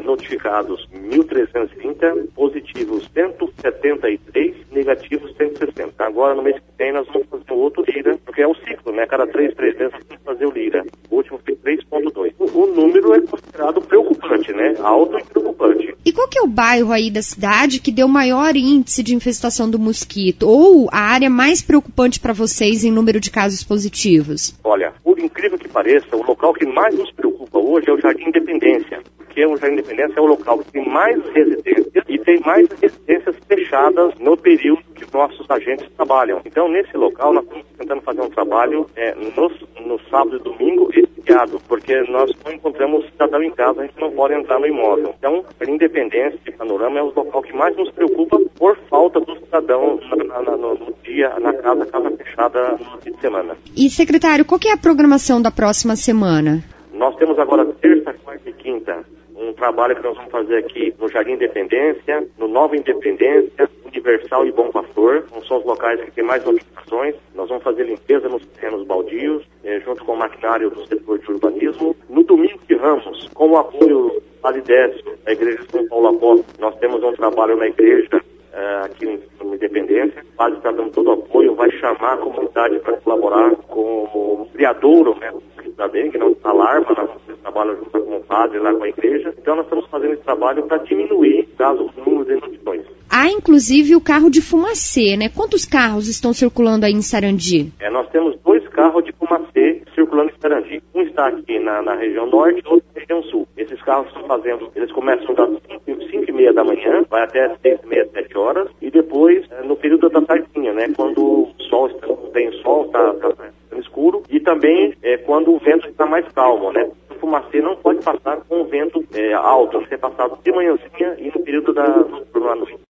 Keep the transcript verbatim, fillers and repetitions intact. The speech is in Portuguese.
notificados mil trezentos e trinta, positivos cento e setenta e três, negativos cento e sessenta. Agora, no mês que vem, nós vamos fazer o outro Lira, porque é um ciclo, né? Cada três, três meses tem que fazer o Lira. O último foi três ponto dois. O, o número é considerado preocupante, né? Alto e preocupante. E qual que é o bairro aí da cidade que deu maior índice de infestação do mosquito? Ou a área mais preocupante para vocês em número de casos positivos? Olha, por incrível que pareça, o local que mais nos preocupa hoje é o Jardim Independência. Porque o Jardim Independência é o local que tem mais residências e tem mais residências fechadas no período que nossos agentes trabalham. Então, nesse local, nós estamos tentando fazer um trabalho é, no, no sábado e domingo e feriado, porque nós não encontramos cidadão em casa, a gente não pode entrar no imóvel. Então, a Independência e Panorama é o local que mais nos preocupa por falta do cidadão na, na, no, no dia, na casa, casa fechada no fim de semana. E, secretário, qual que é a programação da próxima semana? Nós temos agora terça, quarta e quinta um trabalho que nós vamos fazer aqui no Jardim Independência, no Nova Independência, Universal e Bom Pastor. São os locais que tem mais notificações. Nós vamos fazer limpeza nos terrenos baldios, eh, junto com o maquinário do setor de urbanismo. No domingo de Ramos, com o apoio da Lidécio, da Igreja de São Paulo Apóstolo, nós temos um trabalho na igreja Uh, aqui no Independência. O padre está dando todo o apoio, vai chamar a comunidade para colaborar com o criadouro, né, da dengue, não está alarma, nós trabalhamos junto com o padre lá com a igreja. Então nós estamos fazendo esse trabalho para diminuir casos, números de notificações. Há inclusive o carro de fumacê, né? Quantos carros estão circulando aí em Sarandi? É, nós temos dois carros de fumacê circulando em Sarandi. Um está aqui na, na região norte e outro na região sul. Esses carros estão fazendo, eles começam das cinco e meia da manhã, vai até as seis e meia, sete horas, e depois no período da tardinha, né? Quando o sol está, não tem sol, está tá, tá escuro, e também é, quando o vento está mais calmo, né? O fumacê não pode passar com o vento é, alto, tem que ser passado de manhãzinha e no período da,